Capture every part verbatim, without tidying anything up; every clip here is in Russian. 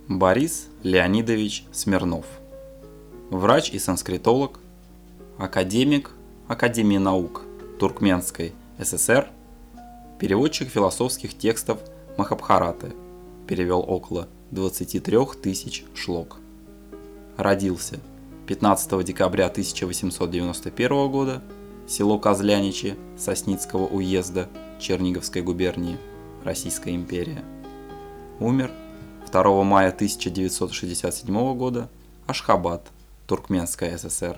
Борис Леонидович Смирнов. Врач и санскритолог, академик Академии наук Туркменской ССР, переводчик философских текстов Махабхараты, перевел около двадцати трёх тысяч шлок. Родился пятнадцатого декабря тысяча восемьсот девяносто первого года, село Козляничи Сосницкого уезда Черниговской губернии, Российская империя. Умер второго мая тысяча девятьсот шестьдесят седьмого года, Ашхабад, Туркменская ССР.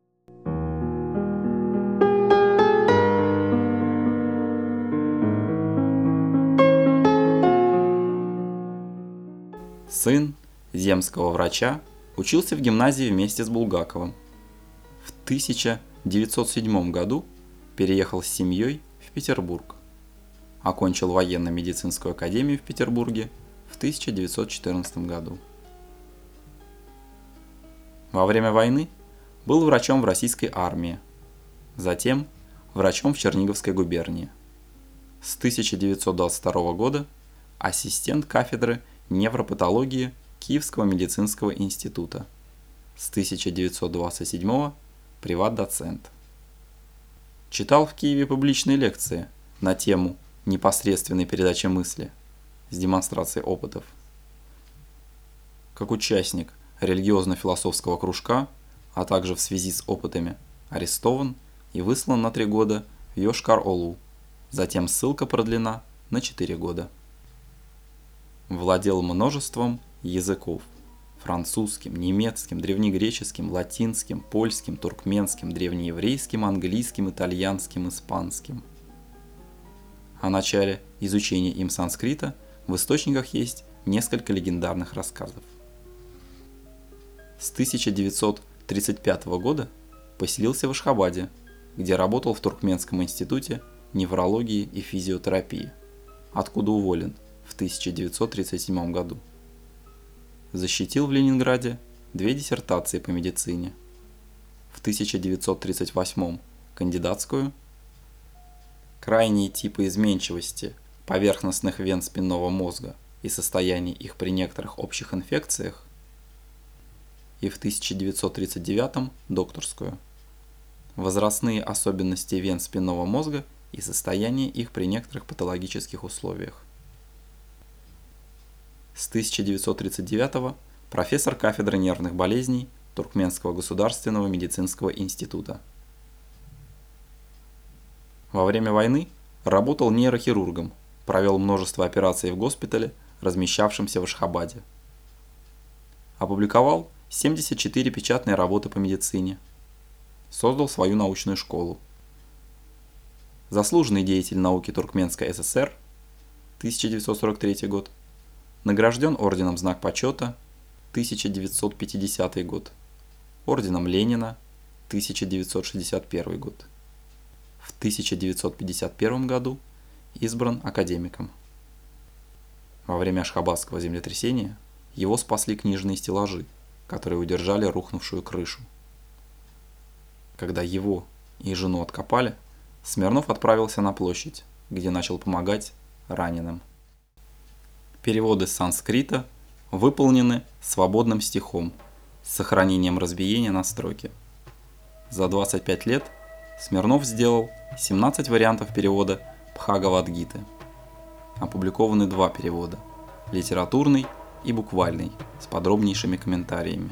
Сын земского врача, учился в гимназии вместе с Булгаковым. В тысяча девятьсот седьмом году переехал с семьей в Петербург. Окончил военно-медицинскую академию в Петербурге в тысяча девятьсот четырнадцатом году. Во время войны был врачом в российской армии, затем врачом в Черниговской губернии. С тысяча девятьсот двадцать второго года ассистент кафедры невропатологии Киевского медицинского института. С тысяча девятьсот двадцать седьмого приват-доцент. Читал в Киеве публичные лекции на тему непосредственной передачи мысли с демонстрацией опытов. Как участник религиозно-философского кружка, а также в связи с опытами, арестован и выслан на три года в Йошкар-Олу, затем ссылка продлена на четыре года. Владел множеством языков: французским, немецким, древнегреческим, латинским, польским, туркменским, древнееврейским, английским, итальянским, испанским. О начале изучения им санскрита в источниках есть несколько легендарных рассказов. С тысяча девятьсот тридцать пятого года поселился в Ашхабаде, где работал в Туркменском институте неврологии и физиотерапии, откуда уволен в тысяча девятьсот тридцать седьмом году. Защитил в Ленинграде две диссертации по медицине. В тысяча девятьсот тридцать восьмом кандидатскую. Крайние типы изменчивости поверхностных вен спинного мозга и состояние их при некоторых общих инфекциях. И в тысяча девятьсот тридцать девятом докторскую. Возрастные особенности вен спинного мозга и состояние их при некоторых патологических условиях. С тысяча девятьсот тридцать девятого профессор кафедры нервных болезней Туркменского государственного медицинского института. Во время войны работал нейрохирургом, провел множество операций в госпитале, размещавшемся в Ашхабаде. Опубликовал семьдесят четыре печатные работы по медицине. Создал свою научную школу. Заслуженный деятель науки Туркменской ССР, тысяча девятьсот сорок третий год. Награжден орденом Знак почета, тысяча девятьсот пятидесятый год. Орденом Ленина, тысяча девятьсот шестьдесят первый год. В тысяча девятьсот пятьдесят первом году избран академиком. Во время Ашхабадского землетрясения его спасли книжные стеллажи, которые удержали рухнувшую крышу. Когда его и жену откопали, Смирнов отправился на площадь, где начал помогать раненым. Переводы с санскрита выполнены свободным стихом с сохранением разбиения на строки. За двадцать пять лет Смирнов сделал семнадцать вариантов перевода Бхагавад-гиты. Опубликованы два перевода – литературный и буквальный, с подробнейшими комментариями.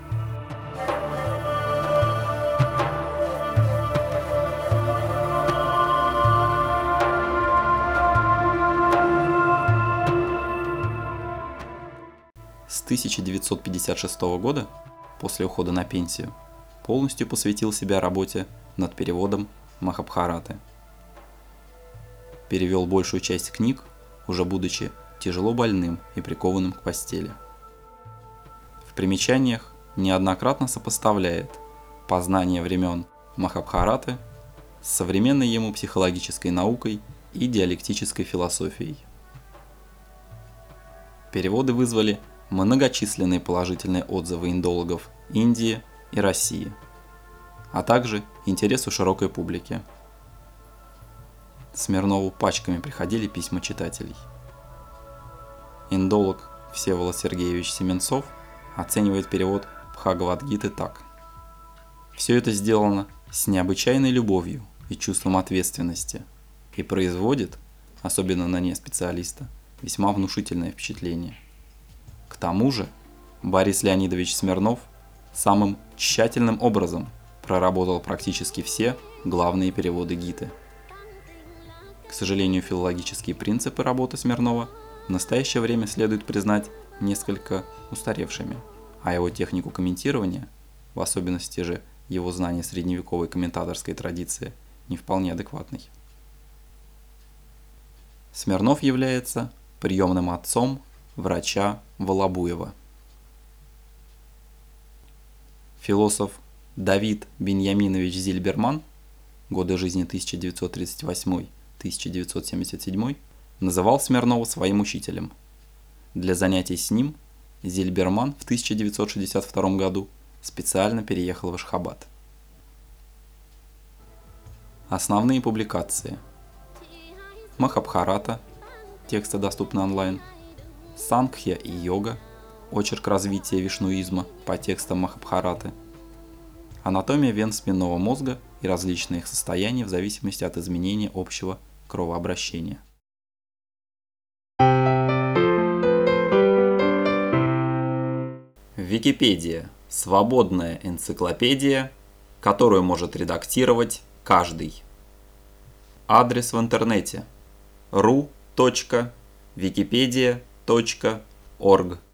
С тысяча девятьсот пятьдесят шестого года, после ухода на пенсию, полностью посвятил себя работе над переводом Махабхараты. Перевел большую часть книг, уже будучи тяжело больным и прикованным к постели. В примечаниях неоднократно сопоставляет познание времен Махабхараты с современной ему психологической наукой и диалектической философией. Переводы вызвали многочисленные положительные отзывы индологов Индии и России, а также интерес у широкой публики. Смирнову пачками приходили письма читателей. Индолог Всеволод Сергеевич Семенцов оценивает перевод Бхагавад-гиты так. Все это сделано с необычайной любовью и чувством ответственности и производит, особенно на неспециалиста, весьма внушительное впечатление. К тому же Борис Леонидович Смирнов самым тщательным образом проработал практически все главные переводы гиты. К сожалению, филологические принципы работы Смирнова в настоящее время следует признать несколько устаревшими, а его технику комментирования, в особенности же его знание средневековой комментаторской традиции, не вполне адекватной. Смирнов является приемным отцом врача Волобуева. Философ Давид Беньяминович Зильберман, годы жизни тысяча девятьсот тридцать восьмой — тысяча девятьсот семьдесят седьмой, называл Смирнова своим учителем. Для занятий с ним Зильберман в тысяча девятьсот шестьдесят втором году специально переехал в Ашхабад. Основные публикации: Махабхарата, тексты доступны онлайн, Сангхья и йога, очерк развития вишнуизма по текстам Махабхараты, Анатомия вен спинного мозга и различные их состояния в зависимости от изменения общего кровообращения. Википедия – свободная энциклопедия, которую может редактировать каждый. Адрес в интернете: ру точка википедия точка орг.